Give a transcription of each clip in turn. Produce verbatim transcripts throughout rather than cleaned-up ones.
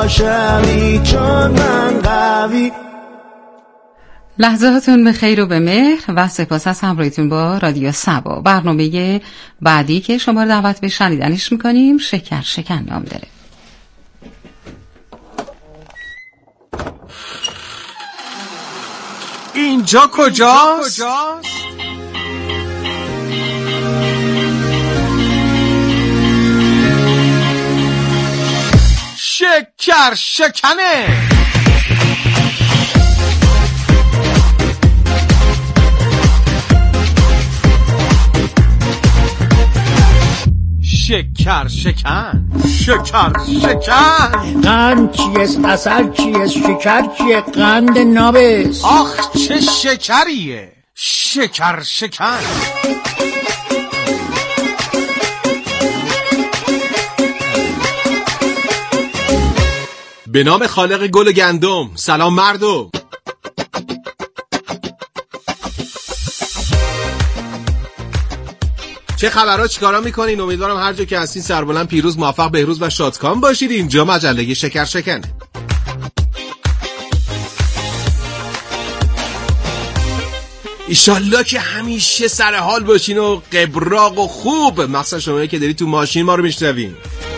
شوی چون من قوی. لحظاتون به خیر و به مهر و سپاس از همراهیتون با رادیو سبا. برنامه بعدی که شما رو دعوت به شنیدنش میکنیم شکر شکن نام داره. اینجا کجاست؟ شکر شکنه. شکر شکن، شکر شکن. قند چیست؟ عسل چیست؟ شکر چیه؟ قند نابست. آخ چه شکریه. شکر شکن. به نام خالق گل و گندم. سلام مردم. چه خبرها، چیکارا میکنین؟ امیدوارم هر جا که هستین سربلند، پیروز، موفق، بهروز و شادکام باشید. اینجا مجله شکر شکنه. ایشالله که همیشه سر حال باشین و قبراق و خوب، مخصوصا شمایی که دارید تو ماشین ما رو میشنوین.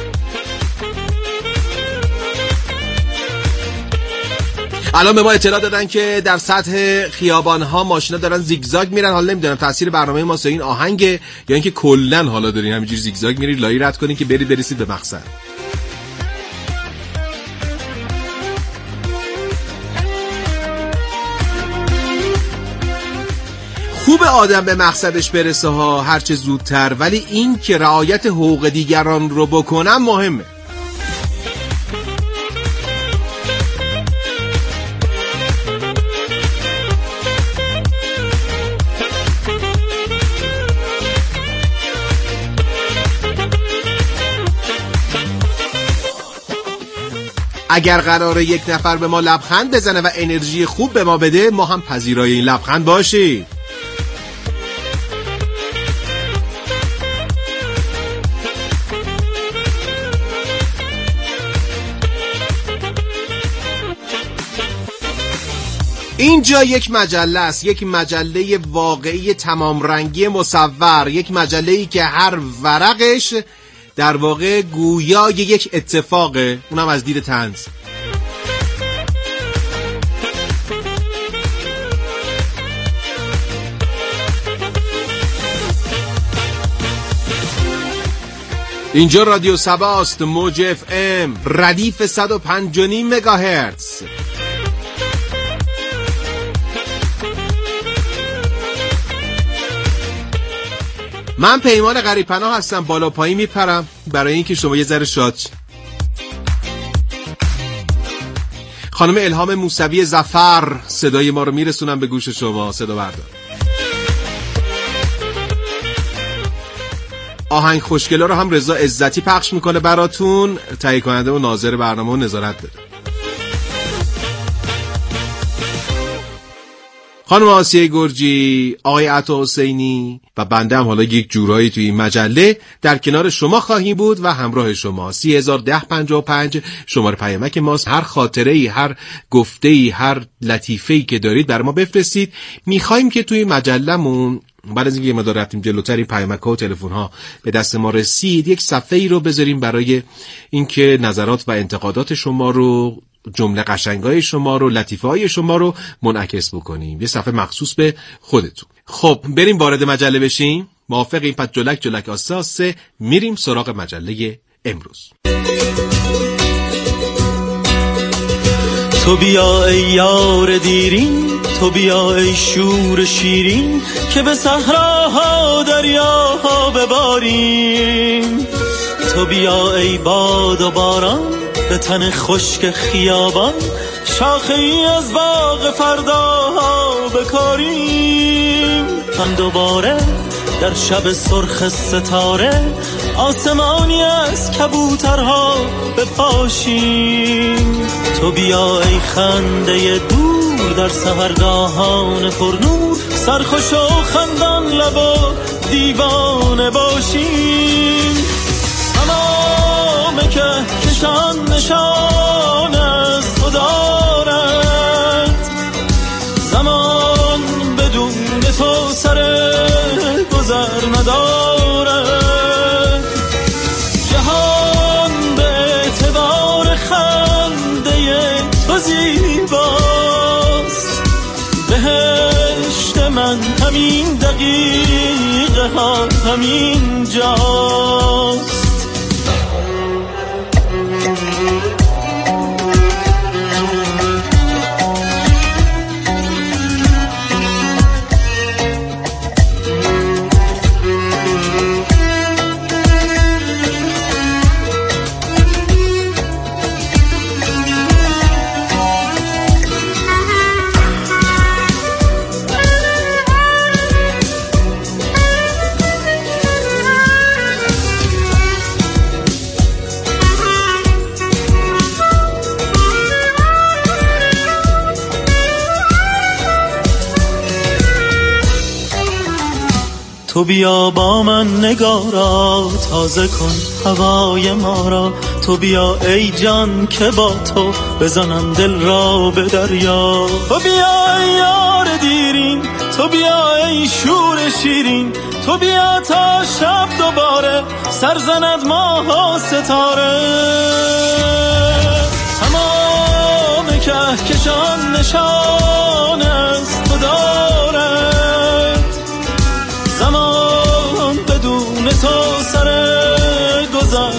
الان به ما اطلاع دادن که در سطح خیابان‌ها ماشینا دارن زیگزاگ میرن. حالا نمیدونم تاثیر برنامه ما این آهنگ یا اینکه کلا حالا دارین همینجوری زیگزاگ میرید لای رد کنین که برید برسید به مقصد. خوب آدم به مقصدش برسه ها، هرچه زودتر، ولی این که رعایت حقوق دیگران رو بکنم مهمه. اگر قراره یک نفر به ما لبخند بزنه و انرژی خوب به ما بده، ما هم پذیرای این لبخند باشیم. اینجا یک مجله است، یک مجله واقعی تمام رنگی مصور، یک مجله‌ای که هر ورقش در واقع گویای یک اتفاقه، اونم از دید طنز. اینجا رادیو سباست، موج اف ام، ردیف صد و پنج و نیم مگاهرتز. من پیمان غریب‌پناه هستم، بالا پایین میپرم برای اینکه شما یه ذره شاد شید. خانم الهام موسوی ظفر صدای ما رو میرسونن به گوش شما. صدا بردار. آهنگ خوشگلا رو هم رضا عزتی پخش میکنه براتون. تهیه کننده و ناظر برنامه و نظارت داره خانم آسیه گرجی، آقای عطا حسینی و بنده هم حالا یک جورایی توی این مجله در کنار شما خواهیم بود و همراه شما. سی هزار ده پنجاه و پنج شماره پیامک ماست. هر خاطره‌ای، هر گفته‌ای، هر لطیفه‌ای که دارید برای ما بفرستید. می‌خوایم که توی مجله‌مون بعد از اینکه ما داریم رفتیم جلوتر، این پیامک‌ها و تلفن‌ها به دست ما رسید، یک صفحه‌ای رو بذاریم برای اینکه نظرات و انتقادات شما رو، جمله قشنگای شما رو، لطیفه‌های شما رو منعکس بکنیم. یه صفحه مخصوص به خودتون. خب بریم وارد مجله بشیم. موافقین؟ پس جلک جلک آسه آسه میریم سراغ مجله امروز. تو بیا ای یار دیرین، تو بیا ای شور شیرین، که به صحراها دریاها بباریم. تو بیا ای باد و باران، به تن خشک خیابان، شاخه ای از باغ فرداها بکاریم. هم دوباره در شب سرخ ستاره، آسمانی از کبوترها بپاشیم. تو بیا ای خنده دور در سحرگاهان پرنور، سرخوش و خندان لب و دیوانه باشیم. تمام که کهکشان نشان از تو دارد، زمان بدون تو سر گذر ندارد، جهان به اعتبار خنده تو زیباست، بهشت من همین دقیقه ها همین جاست. تو بیا با من نگارا، تازه کن هوای ما را، تو بیا ای جان که با تو بزنم دل را به دریا، تو بیا ای یار دیرین، تو بیا ای شور شیرین، تو بیا تا شب دوباره سر زند ماه و ستاره، تمام کهکشان نشان از تو دارد، زمان بدون تو سر گذر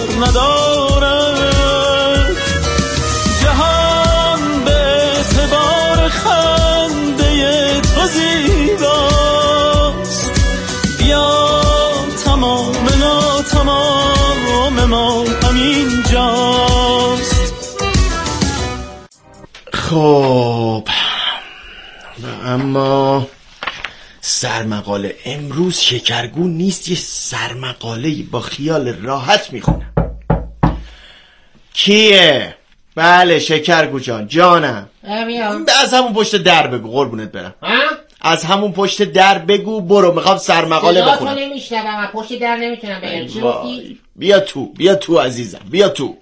ندارد، جهان به اعتبار خنده تو زیباست، بیا تمام نا تمام ما همین جاست. خب اما سرمقاله امروز شکرگو نیست، یه سرمقاله با خیال راحت میخونم. کیه؟ بله شکرگو جان، جانم. از همون پشت در بگو قربونت برم. ها؟ از همون پشت در بگو برو، میخوام سرمقاله بخونم. صدا تو نمیشنوم، پشت در نمیتونم بگم. چی گفتی؟ بیا تو بیا تو عزیزم، بیا تو.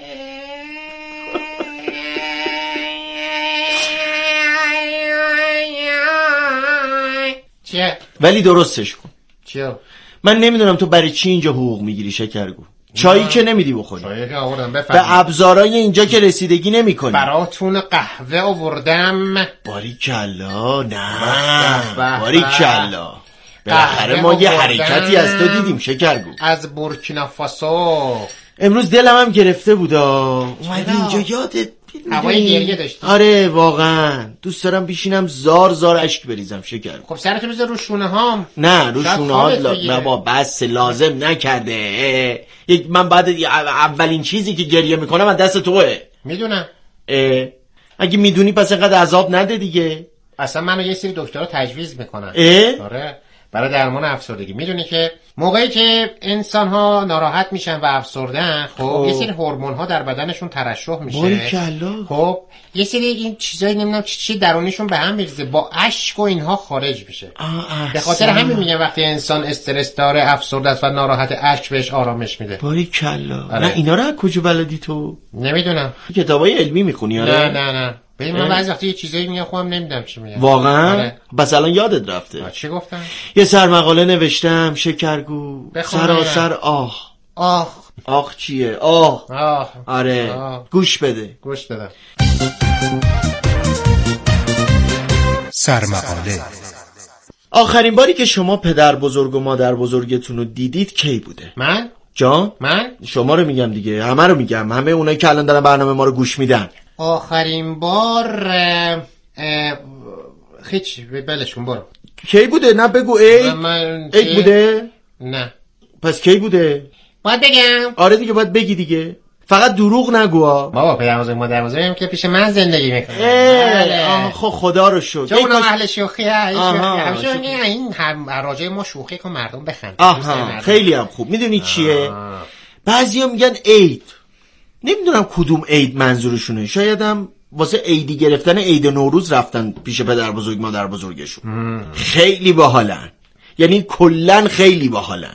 چیه؟ ولی درستش کن. چیه؟ من نمیدونم تو برای چی اینجا حقوق میگیری شکرگو. چایی که نمیدی بخوری، چایی که آوردم بفرمایید. به ابزارای اینجا که رسیدگی نمی کنی. براتون قهوه آوردم. باریکلا. نه باریکلا، بالاخره ما یه حرکتی از تو دیدیم شکرگو. از بورکینافاسو. امروز دلم هم گرفته بودا، اومدی اینجا یادت هوای گریه داشتی. آره واقعا دوست دارم بیشینم زار زار اشک بریزم شکرگو. خب سرتو بذار رو شونه هام. نه رو شونه هات لا... بابا بس لازم نکرده. یک من بعد اولین چیزی که گریه میکنم از دست توه. میدونم. اگه میدونی پس اینقدر عذاب نده دیگه. اصلا منو یه سری دکترها تجویز میکنن. اه؟ آره برای درمان افسردگی. میدونی که موقعی که انسان ها ناراحت میشن و افسردن، خب یه سری هورمون ها در بدنشون ترشح میشه. باریکلا. خب یه سری این چیزایی نمیدونم چی چی درونشون به هم میریزه، با اشک و اینها خارج میشه. به خاطر همین میگن وقتی انسان استرس داره، افسرده است و ناراحت، اشک بهش آرامش میده. باریکلا. نه اینا رو از کجا بلدی تو؟ نمیدونم. کتابای علمی میخونی؟ آره. نه نه نه ببین من بعضی وقتا یه چیزایی میگم خودم نمیدونم چی میگم. واقعا؟ آره. بس الان یادت رفته. چی گفتم؟ یه سرمقاله نوشتم شکرگو، سراسر آه. آه آه چیه؟ آه آه آره آه. گوش بده. گوش بده. سرمقاله. آخرین باری که شما پدر بزرگ و مادر بزرگتون رو دیدید کی بوده؟ من؟ جان؟ من؟ شما رو میگم دیگه، همه رو میگم، همه اونایی که الان دارن برنامه ما رو گوش میدن. آخرین بار خیچ بلش کن برو. کی بوده؟ نه بگو ای ای بوده؟ نه. پس کی بوده؟ باید بگم. آره دیگه باید بگی دیگه، فقط دروغ نگو ها. بابا پدر بزرگ مادر بزرگم که پیش من زندگی میکنه. آه خب خدا رو شکر. چون اونا اهل شوخی همیشه میگن این راجع ما شوخی کن مردم بخند. آها خیلی هم خوب. میدونی چیه؟ بعضیا میگن عید، نمیدونم کدوم عید منظورشونه، شاید هم واسه عیدی گرفتن عید نوروز رفتن پیش پدر بزرگ مادر بزرگشون. خیلی باحالن، یعنی کلن خیلی باحالن.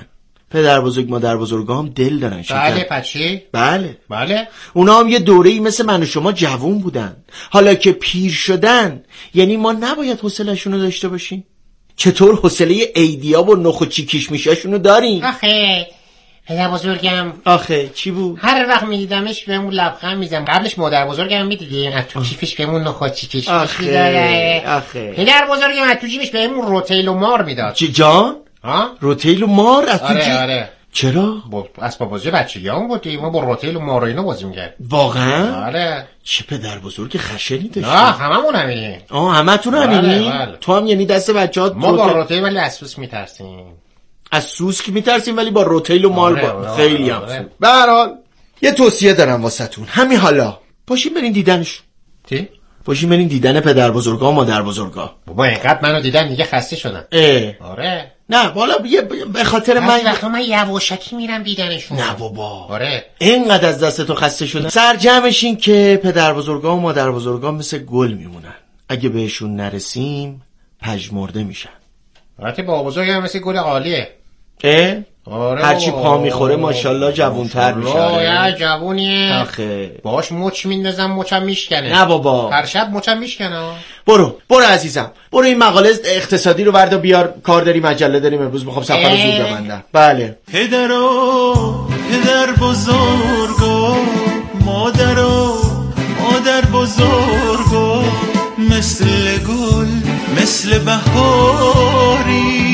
پدر بزرگ مادر بزرگام دل دارن شکر. بله پچی؟ بله بله. اونا هم یه دوره‌ای مثل من و شما جوون بودن، حالا که پیر شدن یعنی ما نباید حوصله‌شون رو داشته باشیم؟ چطور حوصله ایدیا و نخ و چیکیش میشاشونو داریم؟ آخه پدر بزرگم آخه چی بود؟ هر وقت میدیدمش بهمون لبخند میزنم. قبلش مادر بزرگم میدیدیم از تو کیفش بهمون نخ چیکیش آخه آخه پدر بزرگم از تو جیبش بهمون روتیل و مار میداد. چی جان؟ ها؟ روتیل و مار از تو آره جیب؟ آره. چرا؟ با اسباب بازی بچگیام بودیم، ما با روتیل و مار و اینا بازی می‌کردیم. واقعا؟ آره. چه پدر بزرگ خشنی داشتی؟ نه هممون همینیم. آه همتون همینی؟ بله، بله. تو هم یعنی دست بچه‌ها ما با روتیل ولی از سوس میترسیم. از سوسک میترسیم ولی با روتیل و مال آره، با آره، خیلی هم آره. به هر حال یه توصیه دارم واسهتون همین حالا، پاشین برین دیدنشون. چی؟ پاشین برین دیدن پدر بزرگا و مادر بزرگا. بابا اینقدر منو دیدن دیگه خسته شدن. اه آره. نه والا به خاطر من من وقتا من یواشکی میرم دیدنشون. نه بابا آره. اینقدر از دست تو خسته شدن. سرجمش این که پدر بزرگا و مادر بزرگا مثل گل میمونن، اگه بهشون نرسیم پژمرده میشن. البته بابا بزرگم مثل گل عالیه. اه؟ آره هرچی پا میخوره ماشاءالله جوونتر میشه. آره جوونیه. آخه باش مچ میندازم مچم میشکنه. نه بابا هر شب مچم میشکنه. برو برو عزیزم برو این مقاله اقتصادی رو وردا بیار، کار داری مجله داریم امروز میخوام سفر رو زود ببندم. بله. پدر و پدر بزرگا مادر و مادر بزرگا مثل گل مثل بهاری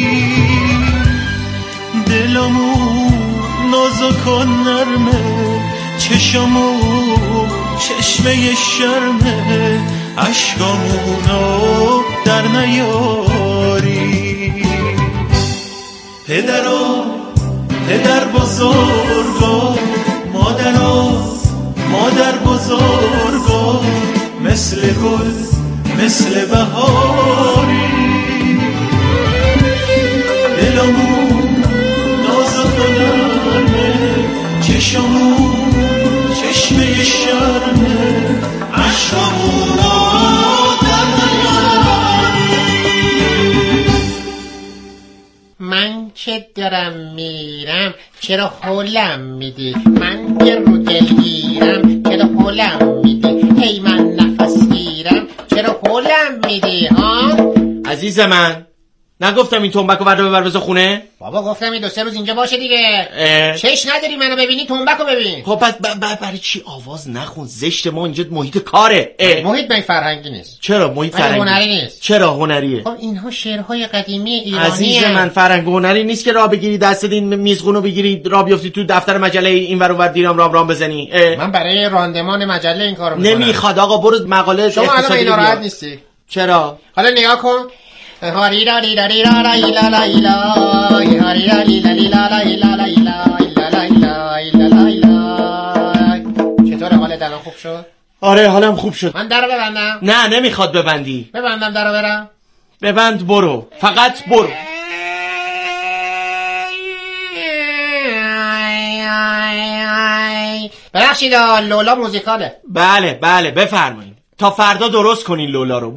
دلمو نازک و نرمه چشمو چشمه شرمه عشقامونو در نیاری پدر و پدر بزرگا مادر و مادر بزرگا مثل گل مثل بهاری دلمو نازک و نرمه چشمو چشمه شرمه عشقمونو در نیاری من که دارم میرم چرا حولم میدی؟ من که رو دلگیرم چرا حولم میدی؟ هی من نفس گیرم چرا حولم میدی؟ ها؟ عزیز من نگفتم این تنبکو بردا ببر بذار خونه؟ بابا گفتم این دو سه روز اینجا باشه دیگه. اه. چش نداری منو ببینی تنبکو ببین. خب پس ب- ب- برای چی آواز نخون؟ زشت، ما اینجا محیط کاره. اه. محیط من فرهنگی نیست. چرا محیط من فرهنگی هنری نیست. چرا هنریه؟ خب اینها شعرهای قدیمی ایرانی عزیز هن. من فرهنگ هنری نیست که راه بگیری دست این میزغونو بگیری راه بیافتی تو دفتر مجله این ور اونور دیرام رام رام بزنی. اه. من برای راندمان مجله این کارو میکنم. نمیخواد آقا برو مقاله شما الان اقتصادی این رو راحت بیار. نیستی. چرا؟ حالا نگاه کن. هاری را ری را ری را لا لا لا لا هاری را لی لا لی لا لا لا لا لا لا لا لا. چطور حالت الان خوب شد؟ آره حالم خوب شد. من درو ببندم؟ نه نمیخواد ببندی. ببندم درو برم؟ ببند برو، فقط برو. ببخشید لولا موزیکاله. بله بله بفرمایید، تا فردا درست کنین لولا رو.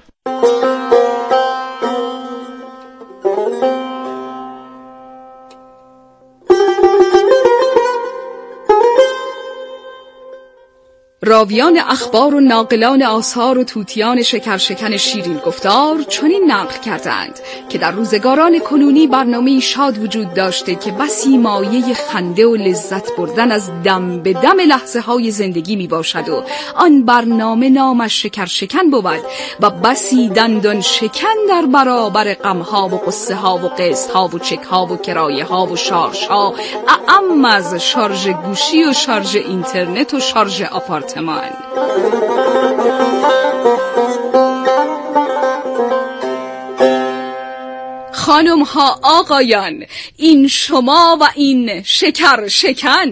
راویان اخبار و ناقلان آثار و توتیان شکر شکن شیرین گفتار چنین نقل کردند که در روزگاران کنونی برنامه شاد وجود داشته که بسی مایه خنده و لذت بردن از دم به دم لحظه های زندگی می باشد و آن برنامه نامش شکر شکن بود و بسی دندان شکن در برابر غمها و قصه ها و قسط ها و چک ها و کرایه ها و شارژ ها، اعم از شارژ گوشی و شارژ اینترنت و شارژ آپارتمان. خانم ها آقایان، این شما و این شکر شکن.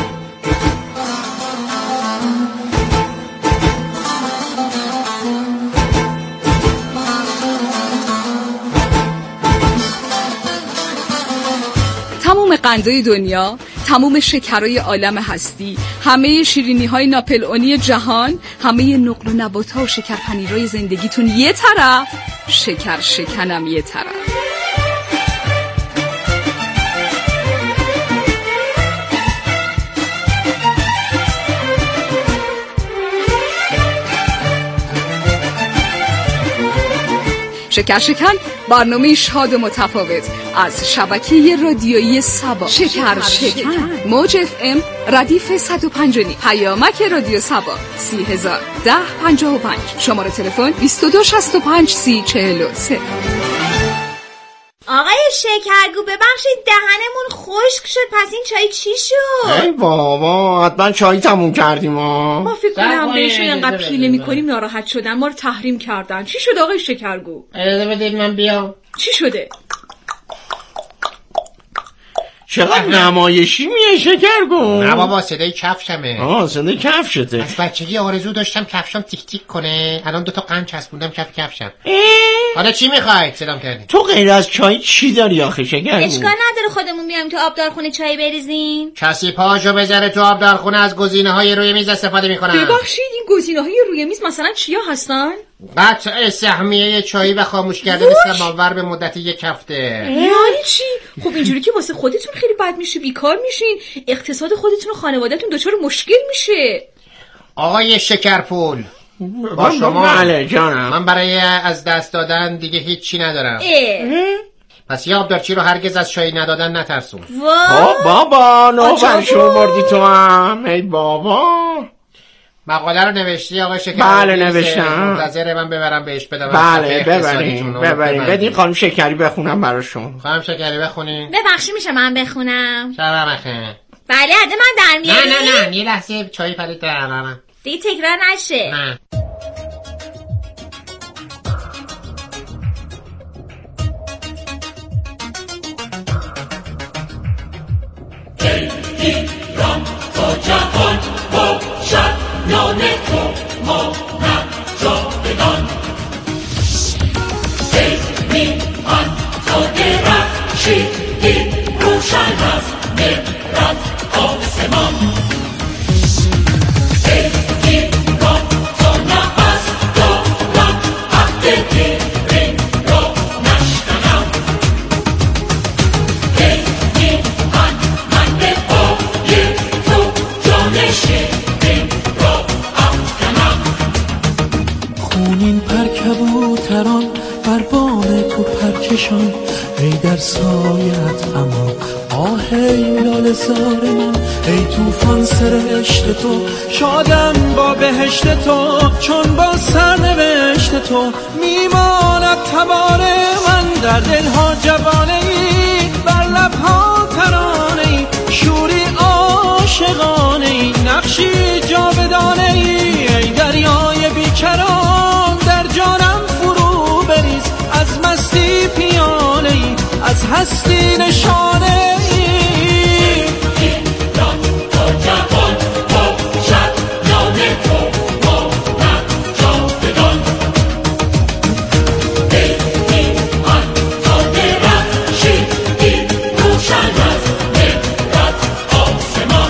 تمام قندهای دنیا، تمام شکرهای عالم هستی، همه شیرینی های ناپلئونی جهان، همه نقل و نبات ها و شکر پنیرهای زندگیتون یه طرف، شکر شکنم یه طرف. شکر شکن، برنامه شاد و متفاوت از شبکه رادیویی سبا. شکر شکن موج اف ام ردیف صد و پنج و نیم، پیامک رادیو سبا سی هزار ده پنجاه و پنج، شماره تلفن بیست و دو شصت و پنج سی چهل و سه. آقای شکرگو ببخشید دهنمون خشک شد، پس این چای چی شد؟ ای بابا حتما چای تموم کردیم ما. ما فکر کنم بهشون اینقدر پیله میکنیم ناراحت شدن، ما رو تحریم کردن. چی شد آقای شکرگو؟ اجازه بدید من بیام. چی شده؟ چقدر نمایشی میه شکرگو. نه بابا صدای کفشمه. آه صدای کفشته. از بچگی آرزو داشتم کفشم تیک تیک کنه، الان دوتا قند چسبوندم کف کفشم. حالا چی میخواید صدام کردی؟ تو غیر از چای چی داری آخه شکرگو؟ اشکال نداره خودمون بیایم تو آبدارخونه چای بریزیم. کسی پاشو بذاره تو آبدارخونه از گزینه‌های روی میز استفاده میکنن. ببخشید این گزینه‌های روی میز مثلا چیا هستن؟ قطع سهمیه چایی و خاموش کردن سماور به مدت یک هفته. یعنی چی؟ خب اینجوری که واسه خودتون خیلی بد میشه، بیکار میشین، اقتصاد خودتون و خانواده‌تون دچار مشکل میشه. آقای شکرپول با شما. بله جانم. من برای از دست دادن دیگه هیچی ندارم. اه. پس یه آبدارچی رو هرگز از چای ندادن نترسون. وای بابا نو شما بردی تو هم. ای بابا مقاله رو نوشتی آقای شکرپول؟ بله نوشتم. منتظر من ببرم بهش بدم. بله ببریم ببریم بدین خانم شکری بخونم براشون. خانم شکری بخونین. ببخشید میشه من بخونم؟ شما بخون. بله عده من در میاری؟ نه نه نه یه لحظه چای پرید درارم دیگه تکرار نشه. نه ایران تا جهان باشد نام تو ماند جاودان. ای میهن تا درخشیدی روشن از مهرت آسمان. ای ایران تا نفس دارم عهد دیرین را نشکنم. ای میهن من به پای تو جان شیرین را افکنم. خونین پر کبوتران بر بام تو پرکشان، ای در سایت اما آه ای لاله زار من. ای توفان سرشت تو شادم با بهشت تو، چون با سرنوشت تو میماند تبار من. در دلها جوانه ای بر لبها ترانه ای، شوری عاشقانه ای نقشی جاودانه ای. ای دریای بیکران در جانم فرو بریز، از مستی پیاله ای از هستی نشانه ای. ایران تا جوان باشد نام تو ماند جاودان. ای میهن تا درخشیدی روشن از مهرت آسمان.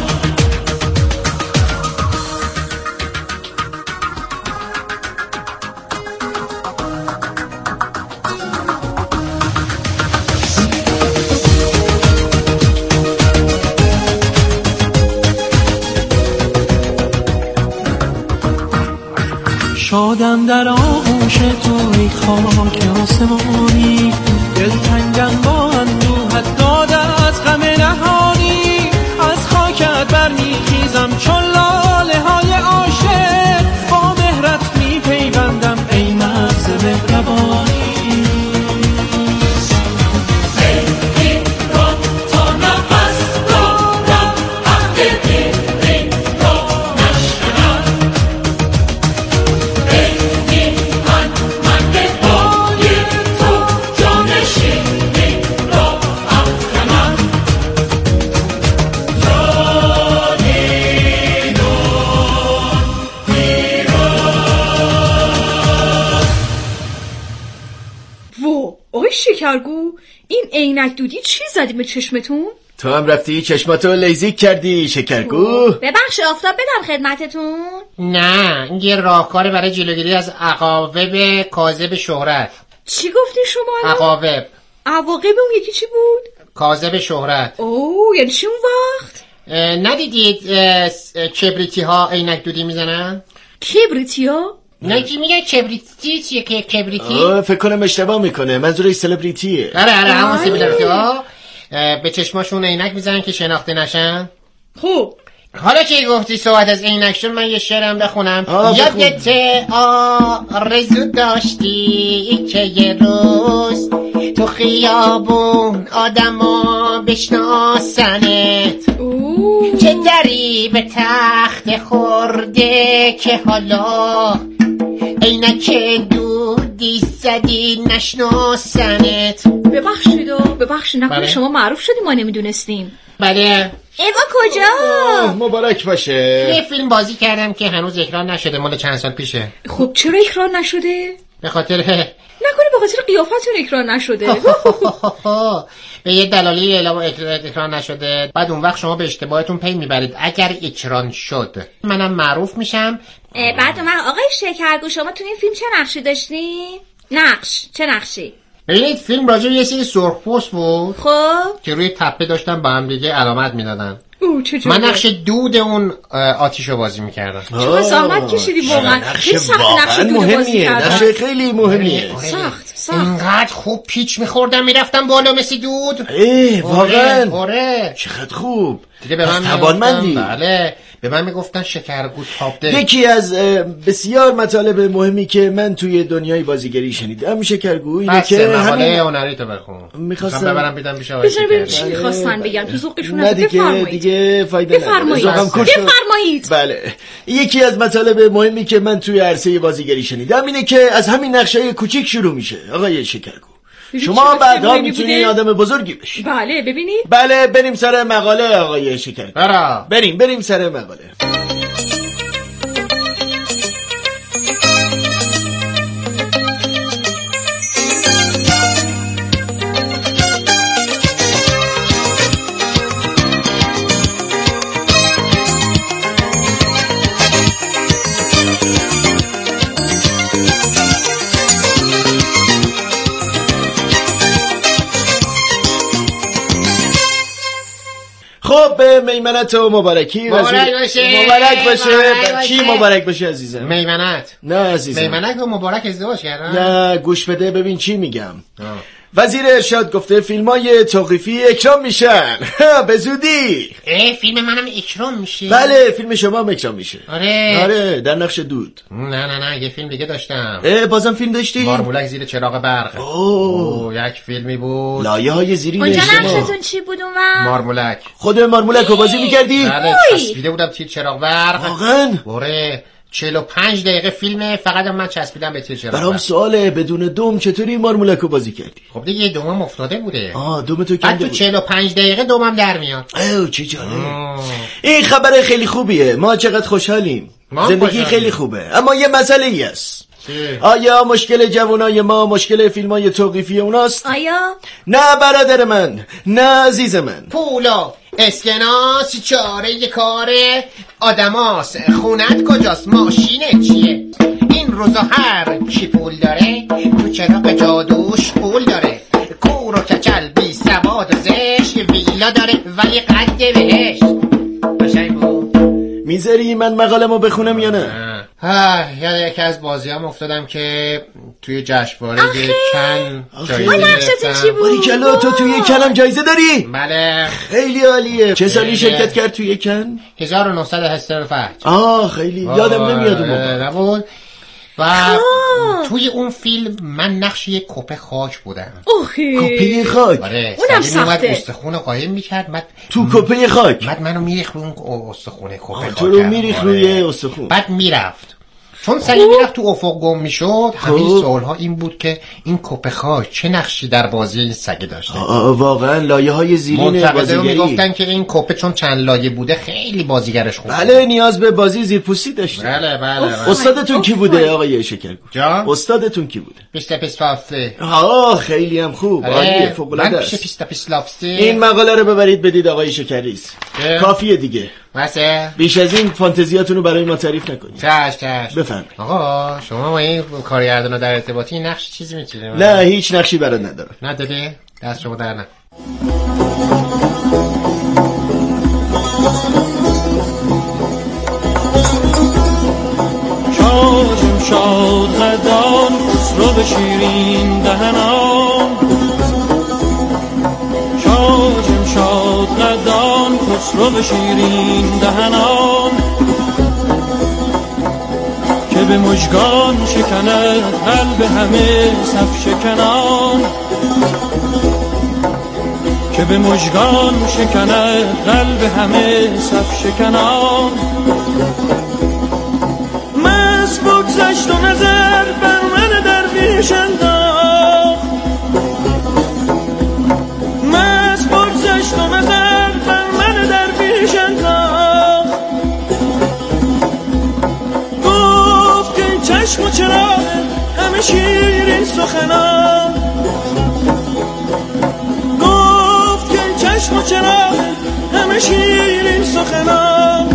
شادم در آغوش تو ای خاک آسمانی، دلتنگم با اندوهت داده از غم نهانی. از خاکت برمیخیزم چون لاله های عاشق، با مهرت میپیوندم ای مغز مهربانی. شکرگو این عینک دودی چی زدی به چشمتون؟ تو هم رفتی چشماتو لیزیک کردی شکرگو؟ ببخش آفتاب بدم خدمتتون؟ نه این یه راهکار برای جلوگیری از عواقب کاذب شهرت. چی گفتی شما؟ عواقب. عواقب اون یکی چی بود؟ کاذب شهرت. اوه یعنی چی اون وقت؟ ندیدید کبریتی ها عینک دودی میزنن؟ کبریتی ها؟ نه چی میگه کبریتی چیه که کبریتی؟ فکر کنم اشتباه میکنه، منظورش سلبریتیه. آره آره همون سلبریتی ها. به چشماشون عینک میزنن که شناخته نشن. خوب حالا که گفتی صحبت از عینک شد، من یه شعرم بخونم. یادت آرزو داشتی که یه روز تو خیابون آدما بشناسنت، چه دری به تخت خورده که حالا عینک دودی زدی نشناسنت. ببخشید و ببخشید نکنه بله. شما معروف شدی ما نمیدونستیم. بله ایوا کجا؟ مبارک باشه. یه فیلم بازی کردم که هنوز اکران نشده، مال چند سال پیشه. خب چرا اکران نشده؟ به خاطر نکنه به خاطر قیافتون اکران نشده؟ به یه دلالی اکران نشده. بعد اون وقت شما به اشتباهتون پی میبرید. اگر اکران شد منم معروف میشم. بعد من آقای شکرگو شما تو این فیلم چه نقشی داشتی؟ نقش چه نقشی؟ ببینید فیلم راجع به یه سری سرخپوست بود خب که روی تپه داشتن با هم دیگه علامت میدادن. او چجوری؟ من نقش دود اون آتیشو بازی میکردم. چقدر زحمت کشیدی واقعا. خیلی سخت نقش دود بازی کردن. نقش خیلی مهمیه. سخت سخت. اینقدر خوب پیچ میخوردم میرفتم بالا مثل دود. ای واقعا آره چقدر خوب. دیگه به من توانمندی. بله به من میگفتن شکرگو تاپ ده. یکی از بسیار مطالب مهمی که من توی دنیای بازیگری شنیدم شکرگو اینه که مقاله هنری تو بخون. می‌خواستم ببرم بدم پیش آقای شکرگو. چی می‌خواستن بگم تو ذوقشون نه دیگه دیگه فایده نداره. ذوقم کش. بفرمایید. بله یکی از مطالب مهمی که من توی عرصه بازیگری شنیدم اینه که از همین نقشه‌های کوچیک شروع میشه آقای شکرگو. شما بعدها میتونی آدم بزرگی بشی. بله ببینید. بله بریم سر مقاله آقای شکرگو. برا بریم بریم سر مقاله. خب به میمنت و مبارکی مبارک باشه مبارک باشه. کی مبارک باشه عزیزم؟ میمنت. نه عزیزم میمنت و مبارک ازدواج کردن. نه گوش بده ببین چی میگم. وزیر ارشاد گفته فیلمای توقیفی اکرام میشن به زودی. اه فیلم منم اکرام میشه؟ بله فیلم شما هم اکرام میشه. آره آره در نقش دود. نه نه نه یه فیلم دیگه داشتم. اه بازم فیلم داشتی؟ مارمولک زیر چراغ برق. اوه یک فیلمی بود. لایه های زیرین اونجا اجتماع. نقشتون چی بود اون وقت؟ مارمولک. خود مارمولک رو بازی میکردی؟ بله چسبیده بودم تیر چراغ برق. واقعا؟ آره چهل و پنج دقیقه فیلمه فقط من چسبیدم به تیر چراغ برق. برام سواله بدون دوم چطوری مارمولک رو بازی کردی؟ خب دیگه دومم افتاده بوده. آه دوم تو بعد کنده تو بود. چهل و پنج دقیقه دومم در میاد. اوه چه جالب. این خبر خیلی خوبیه. ما چقدر خوشحالیم. زندگی خوشحالیم. خیلی خوبه اما یه مسئله ای است. آیا مشکل جوانای ما مشکل فیلمای توقیفی اوناست؟ آیا؟ نه برادر من نه عزیز من. پولا اسکناس چاره کاره آدماس خونت کجاست ماشینه چیه این روزا هر کی پول داره تو چراغ جادوش پول داره کور و کچل بی سواد و زشت ویلا داره ولی قد بهشت. قشنگ بود. میذاری من مقالمو بخونم یا نه؟ ها یاد یکی از بازیام افتادم که توی جشنواره کن جایزه اون نقشتون چی بود؟ باریکلا تو توی کنم جایزه داری؟ بله خیلی عالیه. چه سالی شرکت کرد توی کن؟ هزار و نهصد و هشتاد و پنج. آه خیلی یادم نمیاد اون موقع نبود. و توی اون فیلم من نقش یک کپه خاک بودم. اوخی کپه خاک. آره اونم سخته. استخون قایم میکرد بعد تو کپه خاک بعد منو میریخ روی اون استخونه کپه خاک. تو رو میریخ روی استخون. بعد میرفت چون سگی میرفت تو افق گم میشد. همین سوالها این بود که این کپه خاک چه نقشی در بازی این سگه داشته. واقعا لایه های زیرین منتقدا بازیگری. میگفتن که این کپه چون چند لایه بوده خیلی بازیگرش خوبه. بله نیاز به بازی زیرپوستی داشته. بله بله, بله. استادتون کی بوده آقای شکرگو؟ جان استادتون کی بوده؟ پیستا پیسلافسته. آه خیلی هم خوب. عالیه فوق العاده است. پیستا پیسلافسته. این مقاله رو ببرید بدید آقای شکریز. کافیه دیگه. واسه بیش از این فانتزیاتونو برای ما تعریف نکنید. چش چش. بفرمایید. آقا شما با این کارگردانا در ارتباطی نقش چیزی می‌چینید؟ نه هیچ نقشی برات ندارم. نداده؟ دست شما در نه. شادم جمشاد قدان خسرو به شیرین دهنان شاه جمشاد قدان خسرو به شیرین دهنان که به مژگان شکند قلب همه صف شکنان که به مژگان شکند قلب همه صف شکنان مست بگذشت و نظر بر من درویش انداخت مست بگذشت و نظر بر من درویش انداخت گفت که این چشم و چراغ همه شیرین سخنان گفت که این چشم و چراغ همه شیرین سخنان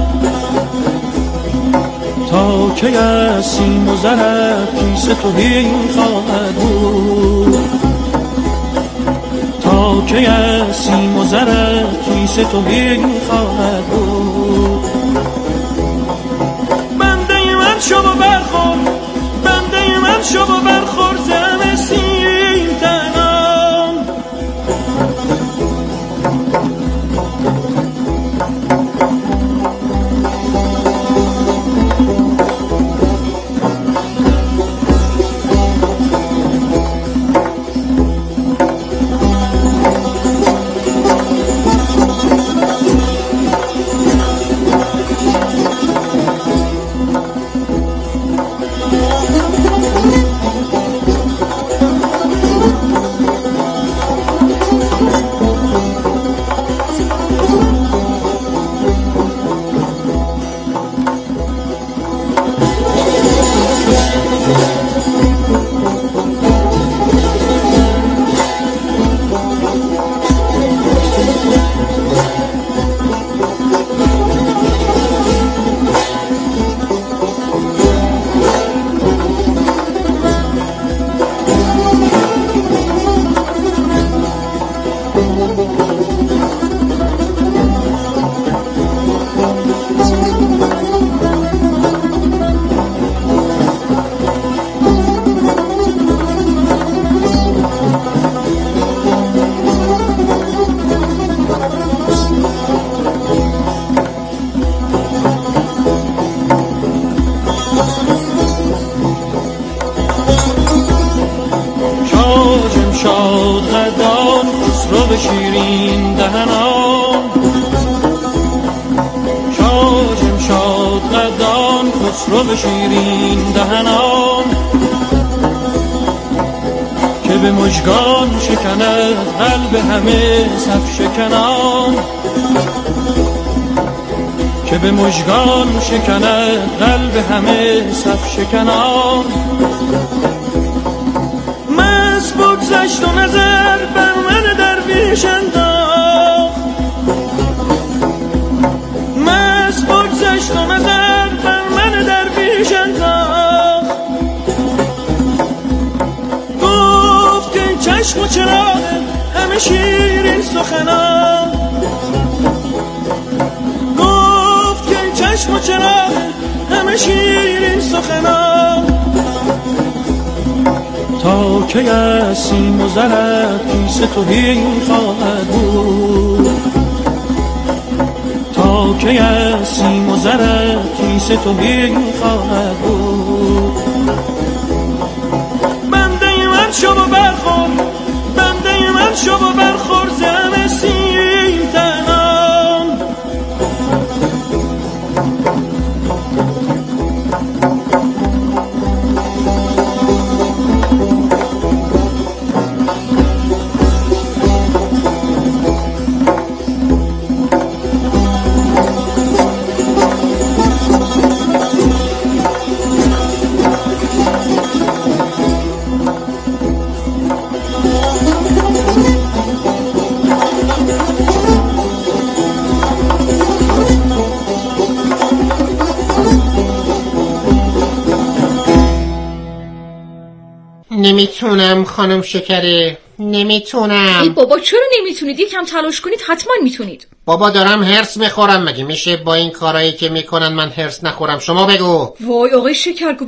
تا که از سیم و زرت کیسه تهی خواهد بود تا که از سیم و زرت کیسه تهی خواهد بود بنده من شو و برخور بنده من شو و برخور زم سیم تنان جمشاد قدان خسرو به شیرین دهنان شاه جمشاد قدان خسرو به شیرین دهنان که به مژگان شکند قلب همه صف شکنان که به مژگان شکند قلب همه صف شکنان مست بگذشت و نظر بر من درویش انداخت مست بگذشت و نظر بر من درویش انداخت گفت که این چشم و چراغ همه شیرین سخنان گفت که این چشم و چراغ همه شیرین سخنان تا که از سیم و زرت کیسه تهی خواهد بود تا که از سیم و زرت کیسه تهی خواهد بود بنده من شو و برخور بنده من شو و برخور زم سیم تنان نمیتونم خانم شکره نمیتونم. ای بابا چرا نمیتونید؟ یکم تلاش کنید حتما میتونید. بابا دارم هرس میخورم. مگه میشه با این کارهایی که میکنن من هرس نخورم؟ شما بگو. وای آقای شکرگو